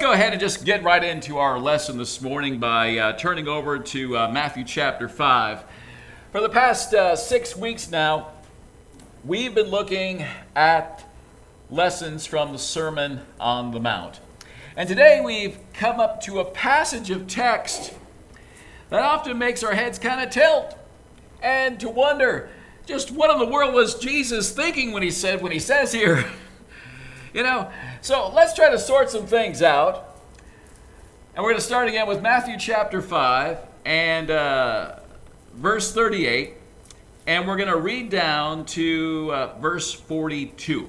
go ahead and just get right into our lesson this morning by turning over to Matthew chapter 5. For the past 6 weeks now, we've been looking at lessons from the Sermon on the Mount. And today we've come up to a passage of text that often makes our heads kind of tilt and to wonder just what in the world was Jesus thinking when he says here. So let's try to sort some things out. And we're going to start again with Matthew chapter 5 and verse 38. And we're going to read down to verse 42.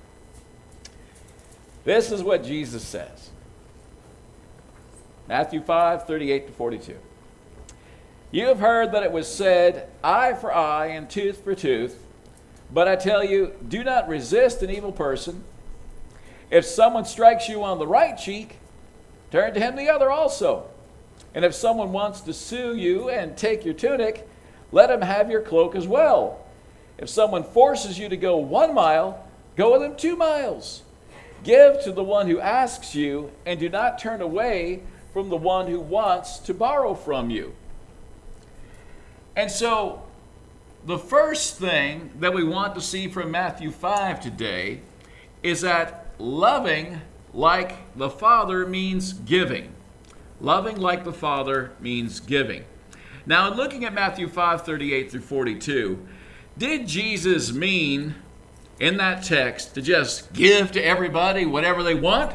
This is what Jesus says. Matthew 5, 38 to 42. You have heard that it was said, eye for eye and tooth for tooth. But I tell you, do not resist an evil person. If someone strikes you on the right cheek, turn to him the other also. And if someone wants to sue you and take your tunic, let him have your cloak as well. If someone forces you to go 1 mile, go with him 2 miles. Give to the one who asks you, and do not turn away from the one who wants to borrow from you. And so, the first thing that we want to see from Matthew 5 today is that loving like the Father means giving. Loving like the Father means giving. Now, in looking at Matthew 5, 38 through 42, did Jesus mean in that text to just give to everybody whatever they want?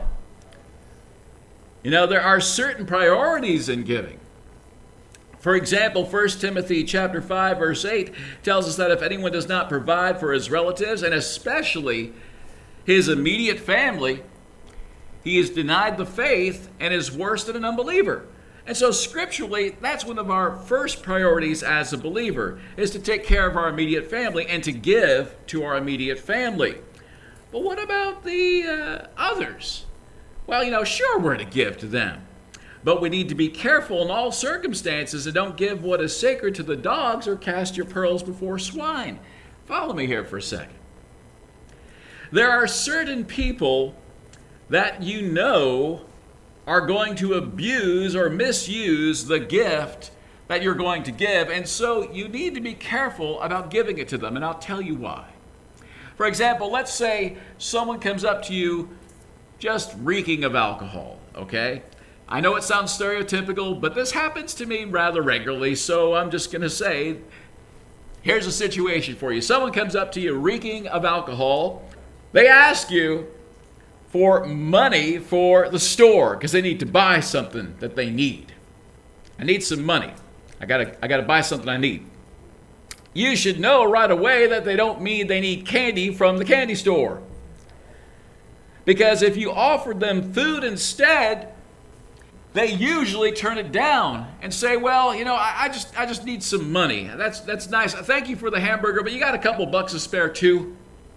There are certain priorities in giving. For example, 1 Timothy chapter 5, verse 8 tells us that if anyone does not provide for his relatives, and especially his immediate family, he is denied the faith and is worse than an unbeliever. And so scripturally, that's one of our first priorities as a believer, is to take care of our immediate family and to give to our immediate family. But what about the others? Well, sure, we're to give to them. But we need to be careful in all circumstances and don't give what is sacred to the dogs or cast your pearls before swine. Follow me here for a second. There are certain people that are going to abuse or misuse the gift that you're going to give, and so you need to be careful about giving it to them, and I'll tell you why. For example, let's say someone comes up to you just reeking of alcohol, okay? I know it sounds stereotypical, but this happens to me rather regularly, so I'm just going to say, here's a situation for you. Someone comes up to you reeking of alcohol. They ask you for money for the store because they need to buy something that they need. I need some money. I gotta buy something I need. You should know right away that they don't mean they need candy from the candy store. Because if you offered them food instead, they usually turn it down and say, well, I just need some money. That's nice. Thank you for the hamburger, but you got a couple bucks to spare too.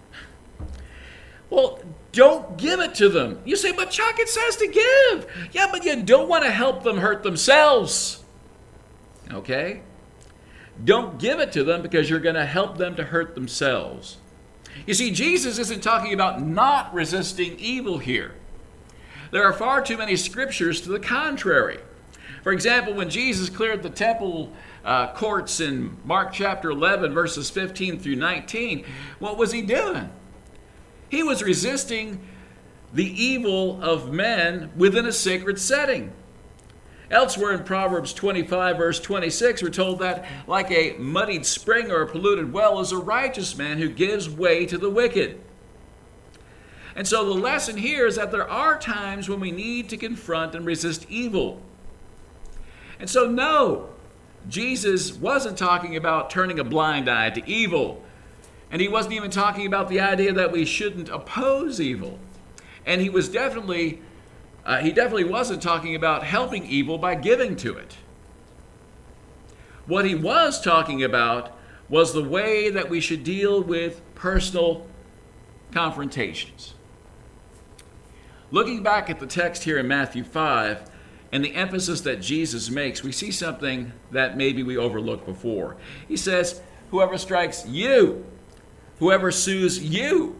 Well, don't give it to them. You say, but Chuck, it says to give. Yeah, but you don't want to help them hurt themselves. Okay? Don't give it to them because you're going to help them to hurt themselves. You see, Jesus isn't talking about not resisting evil here. There are far too many scriptures to the contrary. For example, when Jesus cleared the temple courts in Mark chapter 11, verses 15 through 19, what was he doing? He was resisting the evil of men within a sacred setting. Elsewhere in Proverbs 25, verse 26, we're told that like a muddied spring or a polluted well is a righteous man who gives way to the wicked. And so the lesson here is that there are times when we need to confront and resist evil. And so no, Jesus wasn't talking about turning a blind eye to evil. And he wasn't even talking about the idea that we shouldn't oppose evil. And he definitely wasn't talking about helping evil by giving to it. What he was talking about was the way that we should deal with personal confrontations. Looking back at the text here in Matthew 5 and the emphasis that Jesus makes, we see something that maybe we overlooked before. He says, whoever strikes you, whoever sues you,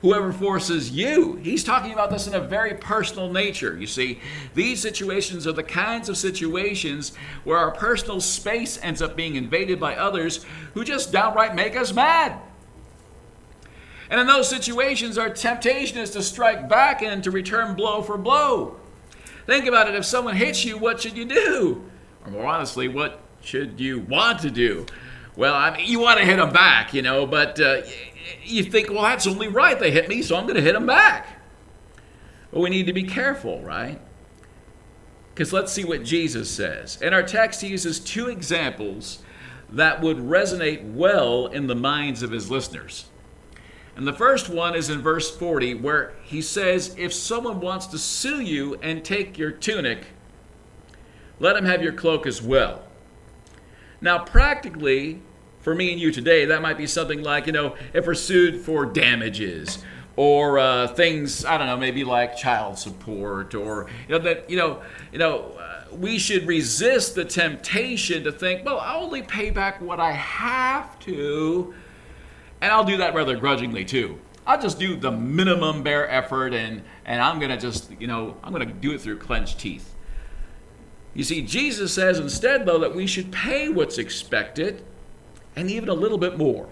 whoever forces you. He's talking about this in a very personal nature. You see, these situations are the kinds of situations where our personal space ends up being invaded by others who just downright make us mad. And in those situations, our temptation is to strike back and to return blow for blow. Think about it. If someone hits you, what should you do? Or more honestly, what should you want to do? Well, I mean, you want to hit them back, but you think, well, that's only right. They hit me, so I'm going to hit them back. But we need to be careful, right? Because let's see what Jesus says. In our text, he uses two examples that would resonate well in the minds of his listeners. And the first one is in verse 40, where he says, if someone wants to sue you and take your tunic, let him have your cloak as well. Now, practically, for me and you today, that might be something like, if we're sued for damages or things, I don't know, maybe like child support or, we should resist the temptation to think, well, I'll only pay back what I have to. And I'll do that rather grudgingly too. I'll just do the minimum bare effort and I'm going to just, I'm going to do it through clenched teeth. You see, Jesus says instead, though, that we should pay what's expected and even a little bit more.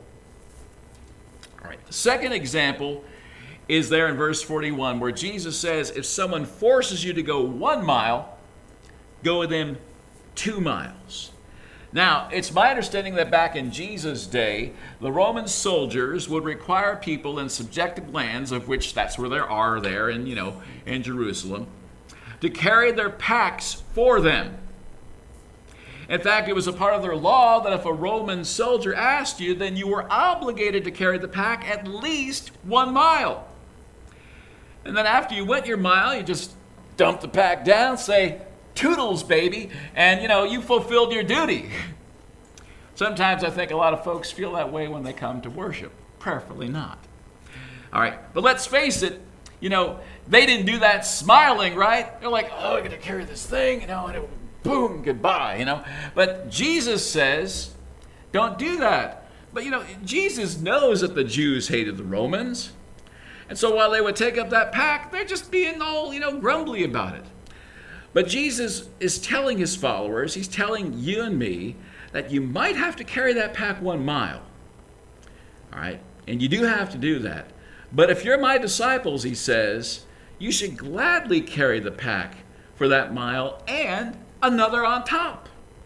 All right, the second example is there in verse 41 where Jesus says, if someone forces you to go 1 mile, go with them 2 miles. Now, it's my understanding that back in Jesus' day, the Roman soldiers would require people in subjected lands, of which that's where there are there in Jerusalem, to carry their packs for them. In fact, it was a part of their law that if a Roman soldier asked you, then you were obligated to carry the pack at least 1 mile. And then after you went your mile, you just dump the pack down, say, toodles, baby, and you fulfilled your duty. Sometimes I think a lot of folks feel that way when they come to worship. Prayerfully not. All right, but let's face it, they didn't do that smiling, right? They're like, oh, I'm going to carry this thing, and boom, goodbye, But Jesus says, don't do that. But, Jesus knows that the Jews hated the Romans. And so while they would take up that pack, they're just being all, grumbly about it. But Jesus is telling his followers, he's telling you and me, that you might have to carry that pack 1 mile. All right? And you do have to do that. But if you're my disciples, he says, you should gladly carry the pack for that mile and another on top.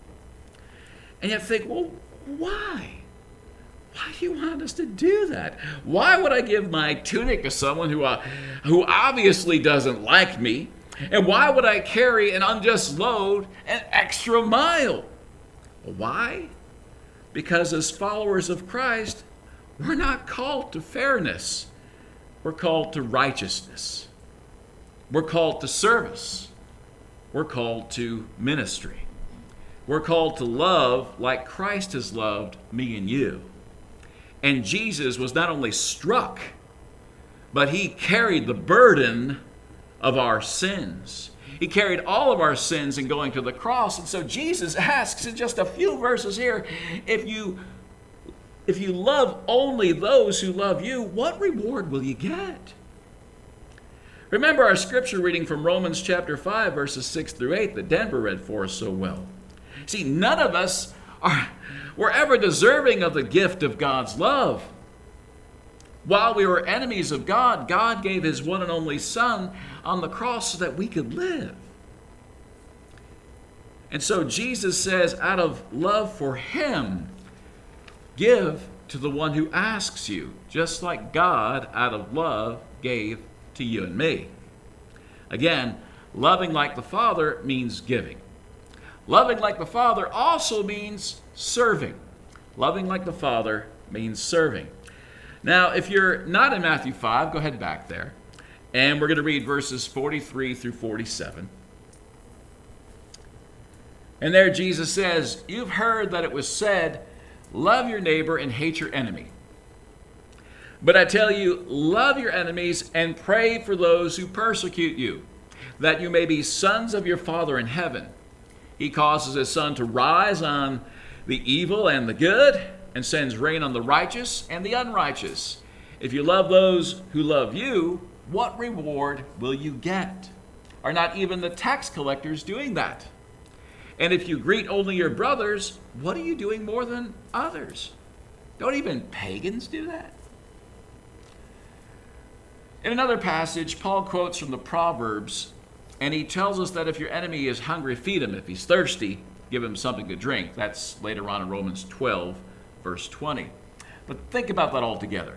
And you think, well, why? Why do you want us to do that? Why would I give my tunic to someone who obviously doesn't like me? And why would I carry an unjust load an extra mile? Why? Because as followers of Christ, we're not called to fairness. We're called to righteousness. We're called to service. We're called to ministry. We're called to love like Christ has loved me and you. And Jesus was not only struck, but he carried the burden of our sins. He carried all of our sins in going to the cross. And so Jesus asks in just a few verses here, if you love only those who love you, what reward will you get? Remember our scripture reading from Romans chapter 5, verses 6 through 8 that Denver read for us so well. See, none of us were ever deserving of the gift of God's love. While we were enemies of God, God gave his one and only Son on the cross so that we could live. And so Jesus says, out of love for him, give to the one who asks you, just like God, out of love, gave to you and me. Again, loving like the Father means giving. Loving like the Father also means serving. Loving like the Father means serving. Now, if you're not in Matthew 5, go ahead back there. And we're going to read verses 43 through 47. And there Jesus says, you've heard that it was said, love your neighbor and hate your enemy. But I tell you, love your enemies and pray for those who persecute you, that you may be sons of your Father in heaven. He causes his sun to rise on the evil and the good, and sends rain on the righteous and the unrighteous. If you love those who love you, what reward will you get? Are not even the tax collectors doing that? And if you greet only your brothers, what are you doing more than others? Don't even pagans do that? In another passage, Paul quotes from the Proverbs, and he tells us that if your enemy is hungry, feed him. If he's thirsty, give him something to drink. That's later on in Romans 12, verse 20. But think about that all together.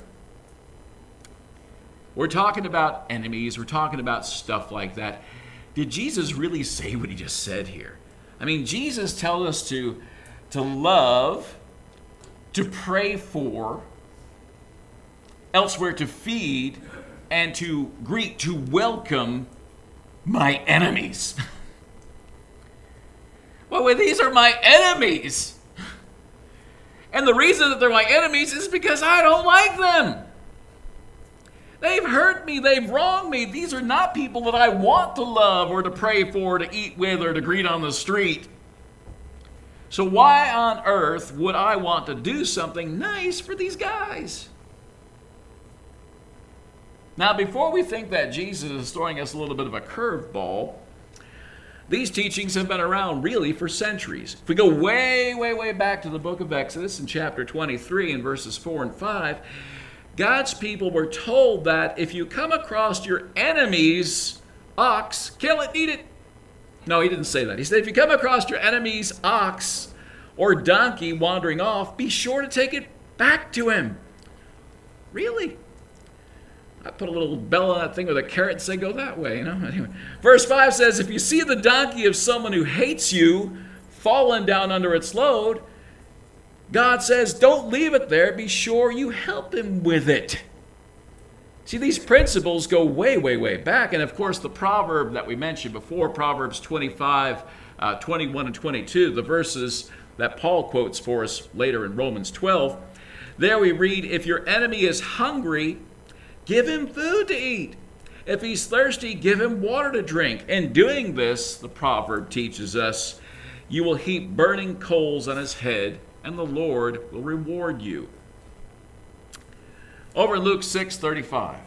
We're talking about enemies. We're talking about stuff like that. Did Jesus really say what he just said here? I mean, Jesus tells us to love, to pray for, elsewhere to feed, and to greet, to welcome my enemies. Well, these are my enemies. And the reason that they're my enemies is because I don't like them. They've hurt me. They've wronged me. These are not people that I want to love or to pray for, to eat with, or to greet on the street. So why on earth would I want to do something nice for these guys? Now, before we think that Jesus is throwing us a little bit of a curveball, these teachings have been around really for centuries. If we go way, way, way back to the book of Exodus in chapter 23 and verses 4 and 5, God's people were told that if you come across your enemy's ox, kill it, eat it. No, he didn't say that. He said if you come across your enemy's ox or donkey wandering off, be sure to take it back to him. Really? I put a little bell on that thing with a carrot and say, go that way, Anyway. Verse 5 says, if you see the donkey of someone who hates you fallen down under its load, God says, don't leave it there. Be sure you help him with it. See, these principles go way, way, way back. And of course, the proverb that we mentioned before, Proverbs 25, 21 and 22, the verses that Paul quotes for us later in Romans 12, there we read, if your enemy is hungry, give him food to eat. If he's thirsty, give him water to drink. In doing this, the proverb teaches us, you will heap burning coals on his head, and the Lord will reward you. Over in Luke 6:35,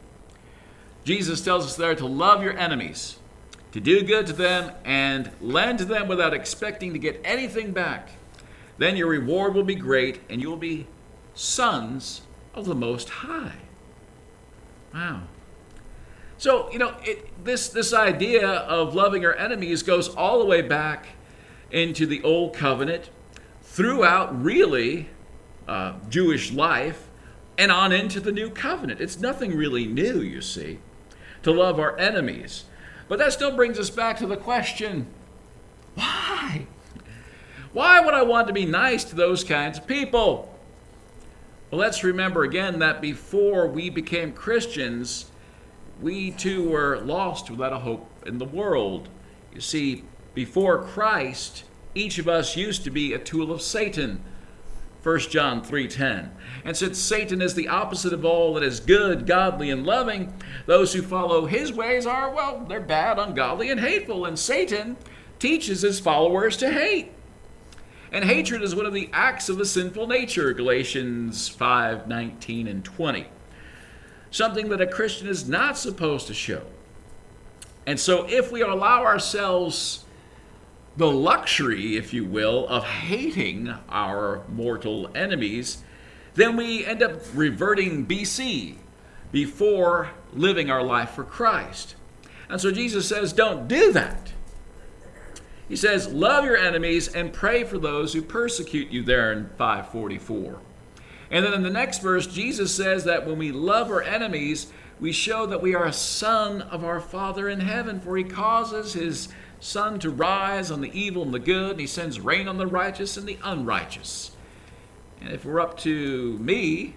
Jesus tells us there to love your enemies, to do good to them, and lend to them without expecting to get anything back. Then your reward will be great, and you will be sons of the Most High. Wow. So, this idea of loving our enemies goes all the way back into the Old Covenant, throughout really Jewish life, and on into the New Covenant. It's nothing really new, you see, to love our enemies. But that still brings us back to the question, why? Why would I want to be nice to those kinds of people? Well, let's remember again that before we became Christians, we too were lost without a hope in the world. You see, before Christ, each of us used to be a tool of Satan. 1 John 3:10. And since Satan is the opposite of all that is good, godly, and loving, those who follow his ways are, well, they're bad, ungodly, and hateful. And Satan teaches his followers to hate. And hatred is one of the acts of the sinful nature, Galatians 5:19 and 20. Something that a Christian is not supposed to show. And so if we allow ourselves the luxury, if you will, of hating our mortal enemies, then we end up reverting BC, before living our life for Christ. And so Jesus says, don't do that. He says, love your enemies and pray for those who persecute you, there in 5:44. And then in the next verse, Jesus says that when we love our enemies, we show that we are a son of our Father in heaven, for he causes his sun to rise on the evil and the good, and he sends rain on the righteous and the unrighteous. And if we're up to me,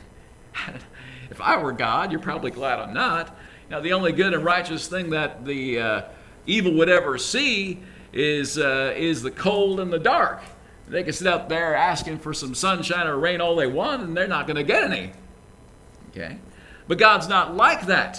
if I were God, you're probably glad I'm not. Now, the only good and righteous thing that the evil would ever see is the cold and the dark. They can sit out there asking for some sunshine or rain all they want, and they're not going to get any. Okay? But God's not like that.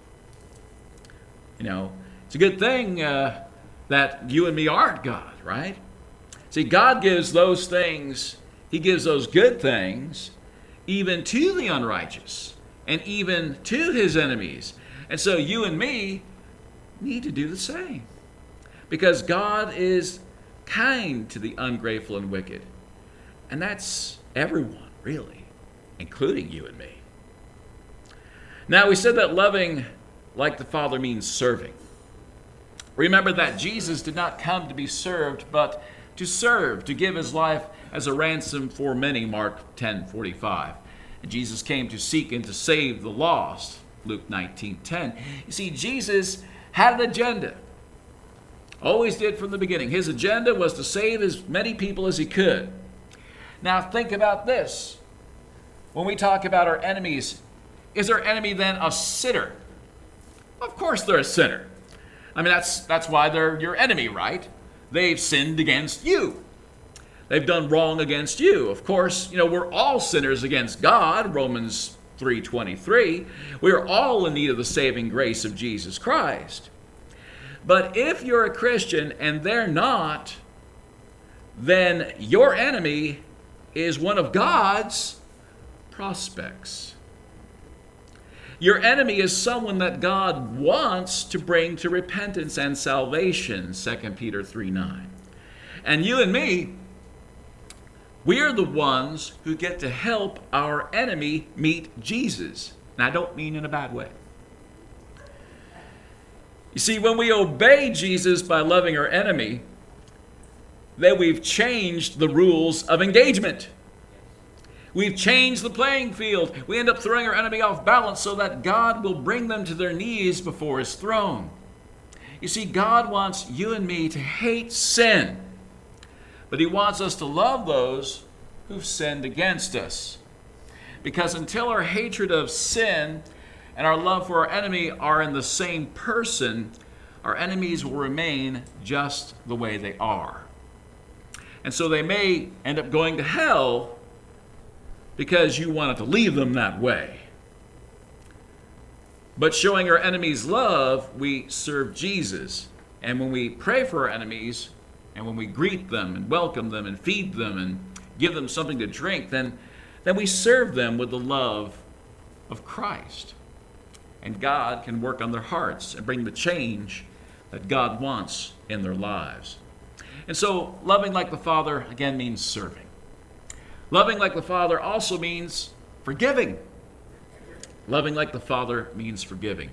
It's a good thing that you and me aren't God, right? See, God gives those things, he gives those good things even to the unrighteous. and even to his enemies. And so you and me need to do the same. Because God is kind to the ungrateful and wicked. And that's everyone, really, including you and me. Now, we said that loving like the Father means serving. Remember that Jesus did not come to be served, but to serve, to give his life as a ransom for many, Mark 10:45. And Jesus came to seek and to save the lost, Luke 19:10. You see, Jesus had an agenda. Always did from the beginning. His agenda was to save as many people as he could. Now think about this. When we talk about our enemies, is our enemy then a sinner? Of course they're a sinner. I mean, that's why they're your enemy, right? They've sinned against you. They've done wrong against you. Of course, we're all sinners against God, Romans 3:23. We are all in need of the saving grace of Jesus Christ. But if you're a Christian and they're not, then your enemy is one of God's prospects. Your enemy is someone that God wants to bring to repentance and salvation, 2 Peter 3:9. And you and me, we are the ones who get to help our enemy meet Jesus. And I don't mean in a bad way. You see, when we obey Jesus by loving our enemy, then we've changed the rules of engagement. We've changed the playing field. We end up throwing our enemy off balance so that God will bring them to their knees before his throne. You see, God wants you and me to hate sin, but he wants us to love those who've sinned against us. Because until our hatred of sin and our love for our enemy are in the same person, our enemies will remain just the way they are. And so they may end up going to hell because you wanted to leave them that way. But showing our enemies love, we serve Jesus. And when we pray for our enemies, and when we greet them and welcome them and feed them and give them something to drink, then we serve them with the love of Christ. And God can work on their hearts and bring the change that God wants in their lives. And so loving like the Father, again, means serving. Loving like the Father also means forgiving. Loving like the Father means forgiving.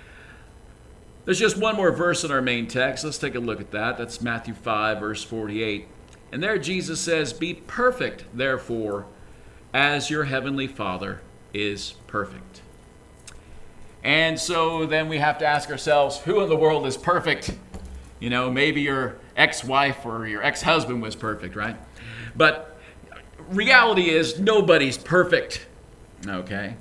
There's just one more verse in our main text. Let's take a look at that. That's Matthew 5, verse 48. And there Jesus says, "Be perfect, therefore, as your heavenly Father is perfect." And so then we have to ask ourselves, who in the world is perfect? Maybe your ex-wife or your ex-husband was perfect, right? But reality is nobody's perfect, okay?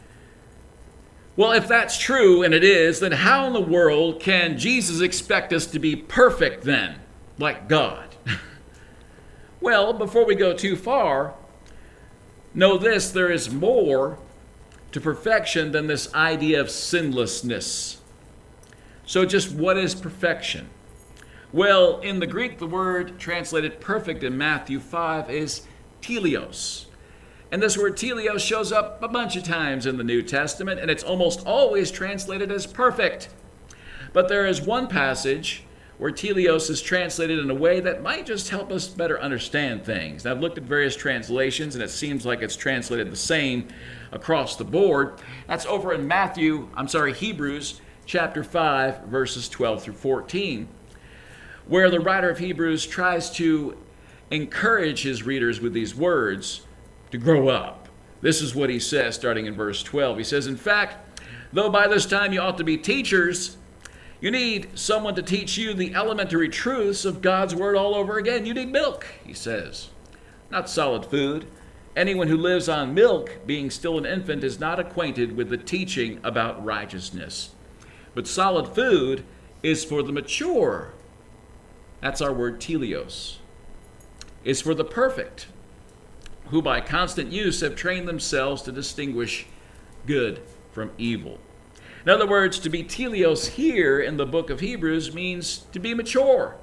Well, if that's true, and it is, then how in the world can Jesus expect us to be perfect then, like God? Well, before we go too far, know this: there is more to perfection than this idea of sinlessness. So just what is perfection? Well, in the Greek, the word translated perfect in Matthew 5 is teleos. And this word teleos shows up a bunch of times in the New Testament, and it's almost always translated as perfect. But there is one passage where teleos is translated in a way that might just help us better understand things. Now, I've looked at various translations, and it seems like it's translated the same across the board. That's over in Hebrews chapter 5, verses 12 through 14, where the writer of Hebrews tries to encourage his readers with these words to grow up. This is what he says starting in verse 12. He says, "In fact, though by this time you ought to be teachers, you need someone to teach you the elementary truths of God's word all over again. You need milk," he says, "not solid food. Anyone who lives on milk, being still an infant, is not acquainted with the teaching about righteousness. But solid food is for the mature." That's our word teleos. "Is for the perfect, who by constant use have trained themselves to distinguish good from evil." In other words, to be teleos here in the book of Hebrews means to be mature.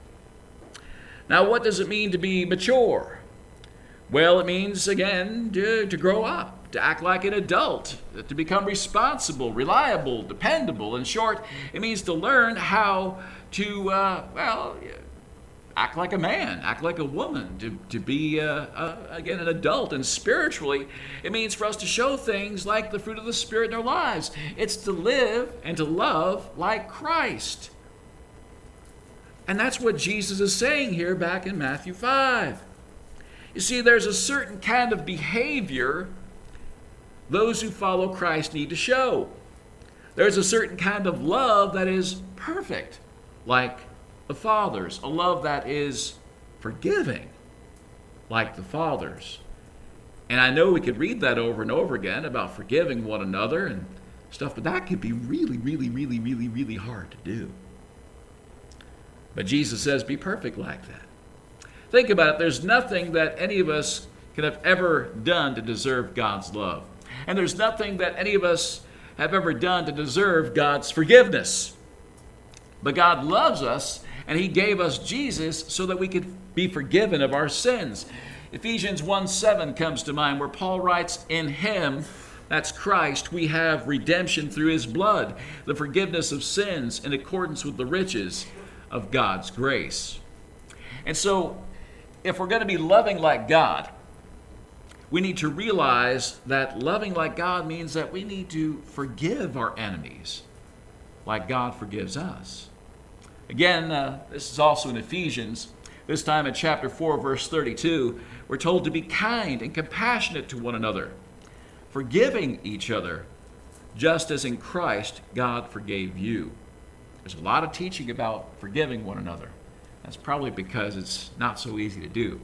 Now, what does it mean to be mature? Well, it means, again, to grow up. to act like an adult, to become responsible, reliable, dependable. In short, it means to learn how to, act like a man, act like a woman, to be, again, an adult. And spiritually, it means for us to show things like the fruit of the Spirit in our lives. It's to live and to love like Christ. And that's what Jesus is saying here back in Matthew 5. You see, there's a certain kind of behavior those who follow Christ need to show. There's a certain kind of love that is perfect, like the Father's, a love that is forgiving, like the Father's. And I know we could read that over and over again about forgiving one another and stuff, but that could be really, really, really, really, really hard to do. But Jesus says, be perfect like that. Think about it. There's nothing that any of us could have ever done to deserve God's love. And there's nothing that any of us have ever done to deserve God's forgiveness. But God loves us, and He gave us Jesus so that we could be forgiven of our sins. Ephesians 1:7 comes to mind, where Paul writes, in Him, that's Christ, we have redemption through His blood, the forgiveness of sins in accordance with the riches of God's grace. And so, if we're going to be loving like God, we need to realize that loving like God means that we need to forgive our enemies like God forgives us. Again, this is also in Ephesians. This time in chapter 4, verse 32, we're told to be kind and compassionate to one another, forgiving each other, just as in Christ God forgave you. There's a lot of teaching about forgiving one another. That's probably because it's not so easy to do.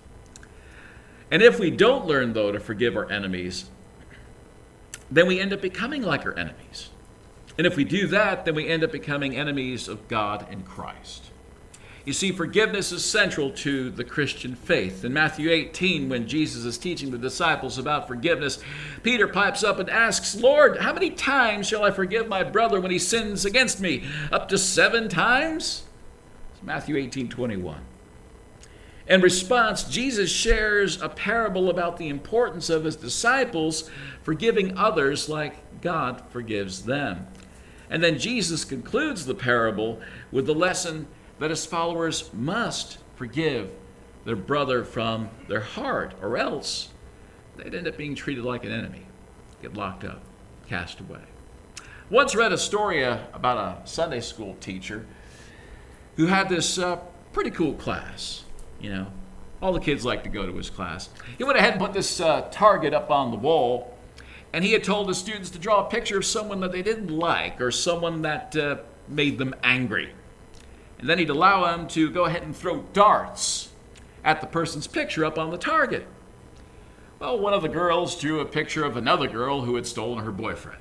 And if we don't learn, though, to forgive our enemies, then we end up becoming like our enemies. And if we do that, then we end up becoming enemies of God and Christ. You see, forgiveness is central to the Christian faith. In Matthew 18, when Jesus is teaching the disciples about forgiveness, Peter pipes up and asks, Lord, how many times shall I forgive my brother when he sins against me? Up to 7 times? It's Matthew 18:21. In response, Jesus shares a parable about the importance of His disciples forgiving others like God forgives them. And then Jesus concludes the parable with the lesson that His followers must forgive their brother from their heart, or else they'd end up being treated like an enemy, get locked up, cast away. Once read a story about a Sunday school teacher who had this pretty cool class. You know, all the kids like to go to his class. He went ahead and put this target up on the wall, and he had told the students to draw a picture of someone that they didn't like or someone that made them angry. And then he'd allow them to go ahead and throw darts at the person's picture up on the target. Well, one of the girls drew a picture of another girl who had stolen her boyfriend.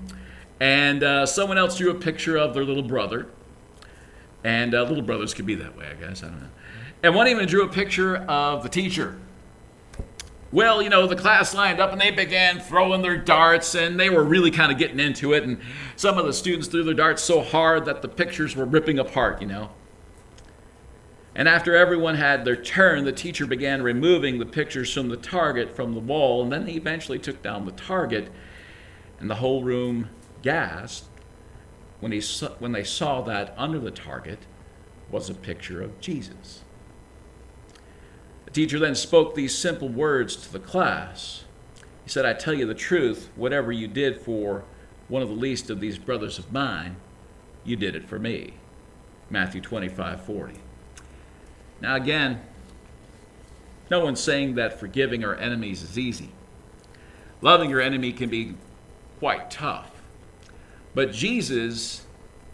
And someone else drew a picture of their little brother. And little brothers could be that way, I guess. I don't know. And one even drew a picture of the teacher. Well, you know, the class lined up and they began throwing their darts, and they were really kind of getting into it. And some of the students threw their darts so hard that the pictures were ripping apart, you know. And after everyone had their turn, the teacher began removing the pictures from the target from the wall, and then he eventually took down the target, and the whole room gasped when they saw that under the target was a picture of Jesus. The teacher then spoke these simple words to the class. He said, I tell you the truth, whatever you did for one of the least of these brothers of mine, you did it for me. Matthew 25:40. Now again, no one's saying that forgiving our enemies is easy. Loving your enemy can be quite tough. But Jesus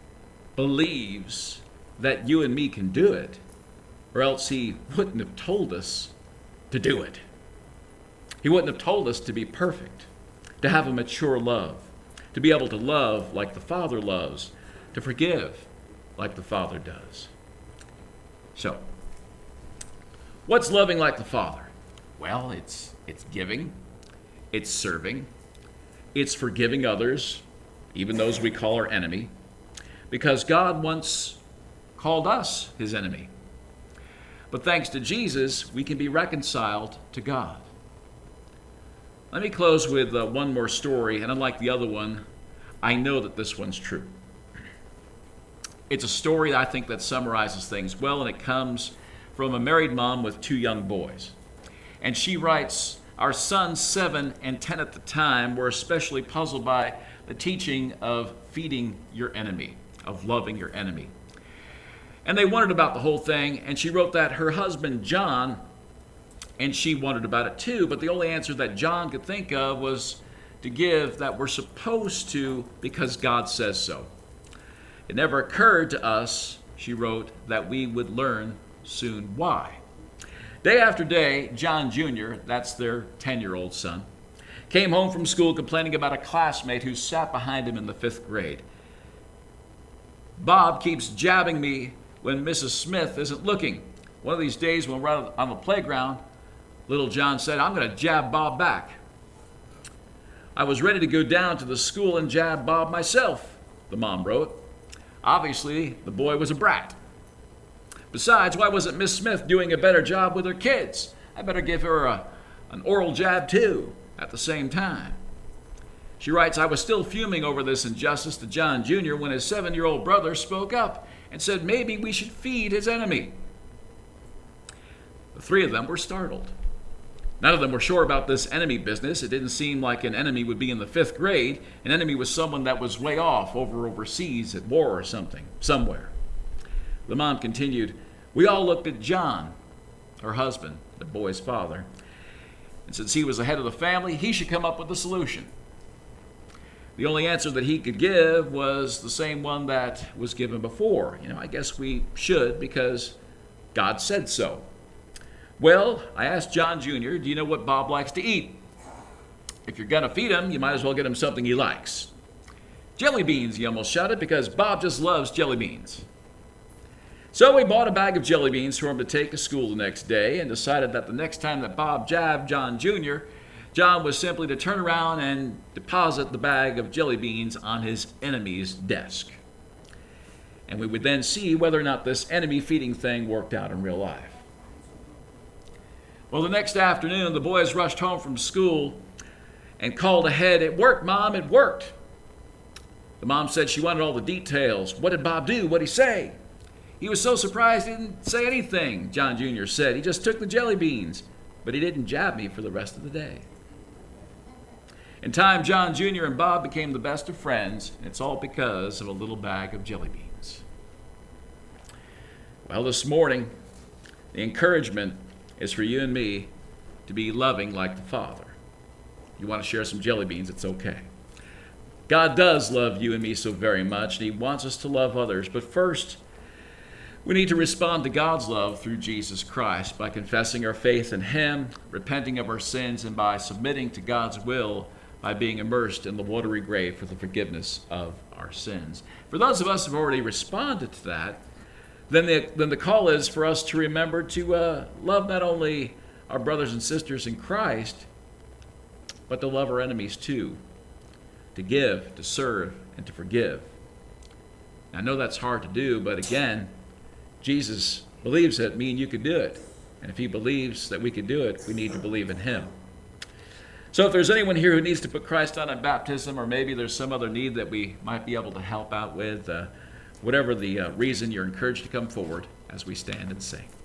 believes that you and me can do it, or else He wouldn't have told us to do it. He wouldn't have told us to be perfect, to have a mature love, to be able to love like the Father loves, to forgive like the Father does. So, what's loving like the Father? Well, it's giving, it's serving, it's forgiving others, even those we call our enemy, because God once called us His enemy. But thanks to Jesus, we can be reconciled to God. Let me close with one more story, and unlike the other one, I know that this one's true. It's a story I think that summarizes things well, and it comes from a married mom with 2 young boys. And she writes, "Our sons, 7 and 10 at the time, were especially puzzled by the teaching of feeding your enemy, of loving your enemy. And they wondered about the whole thing, and she wrote that her husband, John, and she wondered about it too, but the only answer that John could think of was to give that we're supposed to because God says so. It never occurred to us," she wrote, "that we would learn soon why." Day after day, John Jr., that's their 10-year-old son, came home from school complaining about a classmate who sat behind him in the 5th grade. "Bob keeps jabbing me when Mrs. Smith isn't looking. One of these days when we're out on the playground," little John said, "I'm going to jab Bob back." "I was ready to go down to the school and jab Bob myself," the mom wrote. Obviously, the boy was a brat. "Besides, why wasn't Miss Smith doing a better job with her kids? I better give her an oral jab too at the same time." She writes, "I was still fuming over this injustice to John Jr. when his 7-year-old brother spoke up and said maybe we should feed his enemy." The 3 of them were startled. None of them were sure about this enemy business. It didn't seem like an enemy would be in the 5th grade. An enemy was someone that was way off overseas at war or something, somewhere. The mom continued, "We all looked at John," her husband, the boy's father, "and since he was the head of the family, he should come up with a solution. The only answer that he could give was the same one that was given before. I guess we should because God said so. Well, I asked John Jr., do you know what Bob likes to eat? If you're going to feed him, you might as well get him something he likes. Jelly beans, he almost shouted, because Bob just loves jelly beans. So we bought a bag of jelly beans for him to take to school the next day and decided that the next time that Bob jabbed John Jr., John was simply to turn around and deposit the bag of jelly beans on his enemy's desk. And we would then see whether or not this enemy feeding thing worked out in real life. Well, the next afternoon, the boys rushed home from school and called ahead, "It worked, Mom, it worked." The mom said she wanted all the details. "What did Bob do? What did he say?" "He was so surprised he didn't say anything," John Jr. said. "He just took the jelly beans, but he didn't jab me for the rest of the day." In time, John Jr. and Bob became the best of friends, and it's all because of a little bag of jelly beans. Well, this morning, the encouragement is for you and me to be loving like the Father. You want to share some jelly beans, it's okay. God does love you and me so very much, and He wants us to love others. But first, we need to respond to God's love through Jesus Christ by confessing our faith in Him, repenting of our sins, and by submitting to God's will by being immersed in the watery grave for the forgiveness of our sins. For those of us who have already responded to that, then the call is for us to remember to love not only our brothers and sisters in Christ, but to love our enemies too, to give, to serve, and to forgive. I know that's hard to do, but again, Jesus believes that me and you could do it. And if He believes that we could do it, we need to believe in Him. So if there's anyone here who needs to put Christ on in baptism, or maybe there's some other need that we might be able to help out with, whatever the reason, you're encouraged to come forward as we stand and sing.